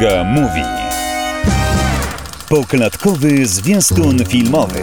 Iga Mówi. Poklatkowy zwiastun filmowy.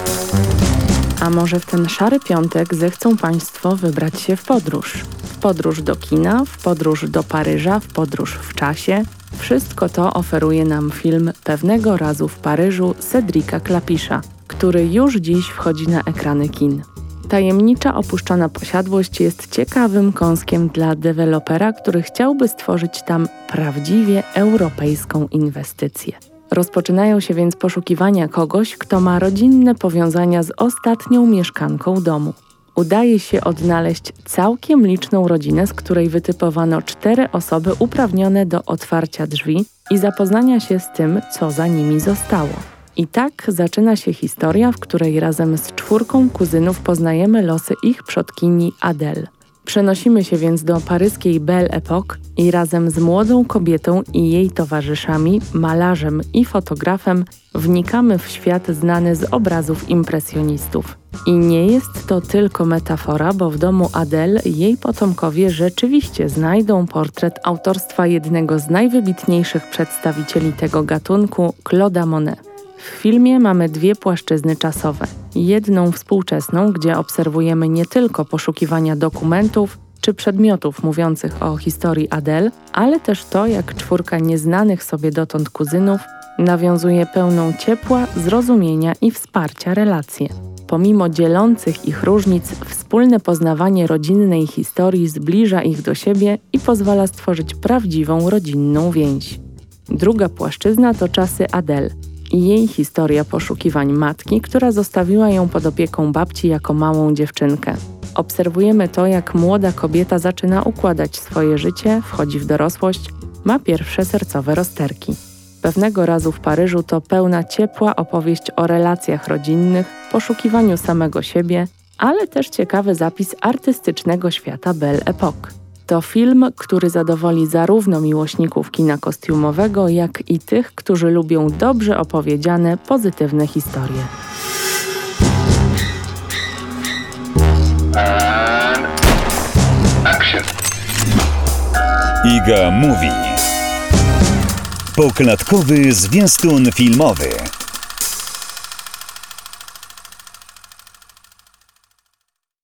A może w ten szary piątek zechcą Państwo wybrać się w podróż? W podróż do kina, w podróż do Paryża, w podróż w czasie. Wszystko to oferuje nam film Pewnego razu w Paryżu Cédrica Clapisza, który już dziś wchodzi na ekrany kin. Tajemnicza opuszczona posiadłość jest ciekawym kąskiem dla dewelopera, który chciałby stworzyć tam prawdziwie europejską inwestycję. Rozpoczynają się więc poszukiwania kogoś, kto ma rodzinne powiązania z ostatnią mieszkanką domu. Udaje się odnaleźć całkiem liczną rodzinę, z której wytypowano 4 osoby uprawnione do otwarcia drzwi i zapoznania się z tym, co za nimi zostało. I tak zaczyna się historia, w której razem z 4 kuzynów poznajemy losy ich przodkini Adèle. Przenosimy się więc do paryskiej Belle Époque i razem z młodą kobietą i jej towarzyszami, malarzem i fotografem, wnikamy w świat znany z obrazów impresjonistów. I nie jest to tylko metafora, bo w domu Adèle jej potomkowie rzeczywiście znajdą portret autorstwa jednego z najwybitniejszych przedstawicieli tego gatunku, Claude'a Monet. W filmie mamy 2 płaszczyzny czasowe. Jedną współczesną, gdzie obserwujemy nie tylko poszukiwania dokumentów czy przedmiotów mówiących o historii Adèle, ale też to, jak 4 nieznanych sobie dotąd kuzynów nawiązuje pełną ciepła, zrozumienia i wsparcia relacje. Pomimo dzielących ich różnic, wspólne poznawanie rodzinnej historii zbliża ich do siebie i pozwala stworzyć prawdziwą rodzinną więź. Druga płaszczyzna to czasy Adèle i jej historia poszukiwań matki, która zostawiła ją pod opieką babci jako małą dziewczynkę. Obserwujemy to, jak młoda kobieta zaczyna układać swoje życie, wchodzi w dorosłość, ma pierwsze sercowe rozterki. Pewnego razu w Paryżu to pełna ciepła opowieść o relacjach rodzinnych, poszukiwaniu samego siebie, ale też ciekawy zapis artystycznego świata Belle Époque. To film, który zadowoli zarówno miłośników kina kostiumowego, jak i tych, którzy lubią dobrze opowiedziane, pozytywne historie. And action. Iga Mówi. Poklatkowy zwiastun filmowy.